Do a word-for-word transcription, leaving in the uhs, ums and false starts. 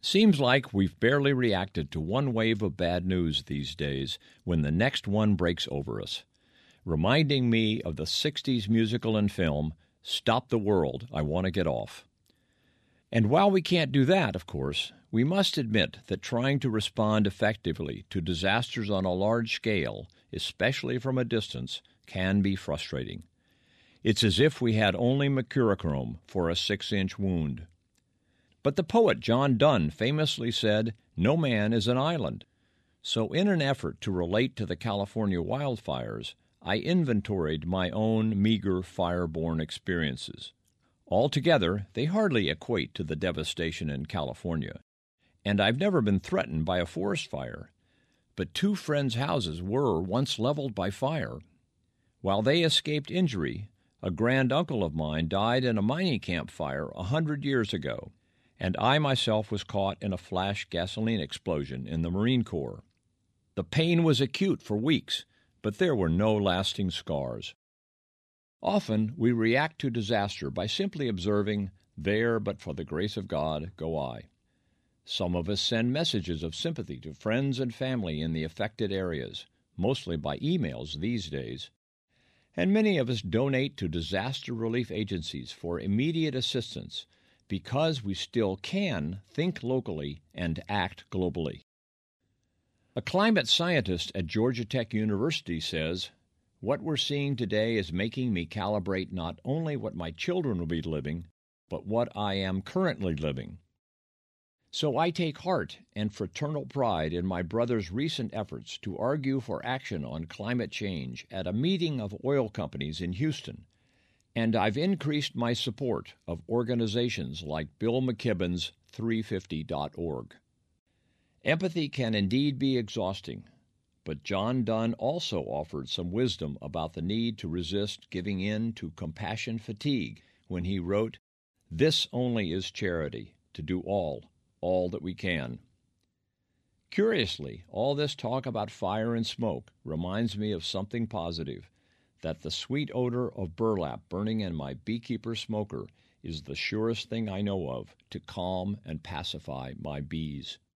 Seems like we've barely reacted to one wave of bad news these days when the next one breaks over us, reminding me of the sixties musical and film, Stop the World, I Want to Get Off. And while we can't do that, of course, we must admit that trying to respond effectively to disasters on a large scale, especially from a distance, can be frustrating. It's as if we had only mercurochrome for a six-inch wound. But the poet John Donne famously said, "No man is an island." So in an effort to relate to the California wildfires, I inventoried my own meager fire-borne experiences. Altogether, they hardly equate to the devastation in California. And I've never been threatened by a forest fire. But two friends' houses were once leveled by fire. While they escaped injury, a grand-uncle of mine died in a mining camp fire a hundred years ago, and I myself was caught in a flash gasoline explosion in the Marine Corps. The pain was acute for weeks, but there were no lasting scars. Often we react to disaster by simply observing, "There, but for the grace of God, go I." Some of us send messages of sympathy to friends and family in the affected areas, mostly by emails these days. And many of us donate to disaster relief agencies for immediate assistance because we still can think locally and act globally. A climate scientist at Georgia Tech University says, "What we're seeing today is making me calibrate not only what my children will be living, but what I am currently living." So I take heart and fraternal pride in my brother's recent efforts to argue for action on climate change at a meeting of oil companies in Houston, and I've increased my support of organizations like Bill McKibben's three fifty dot org. Empathy can indeed be exhausting, but John Donne also offered some wisdom about the need to resist giving in to compassion fatigue when he wrote, "This only is charity, to do all, all that we can." Curiously, all this talk about fire and smoke reminds me of something positive, that the sweet odor of burlap burning in my beekeeper smoker is the surest thing I know of to calm and pacify my bees.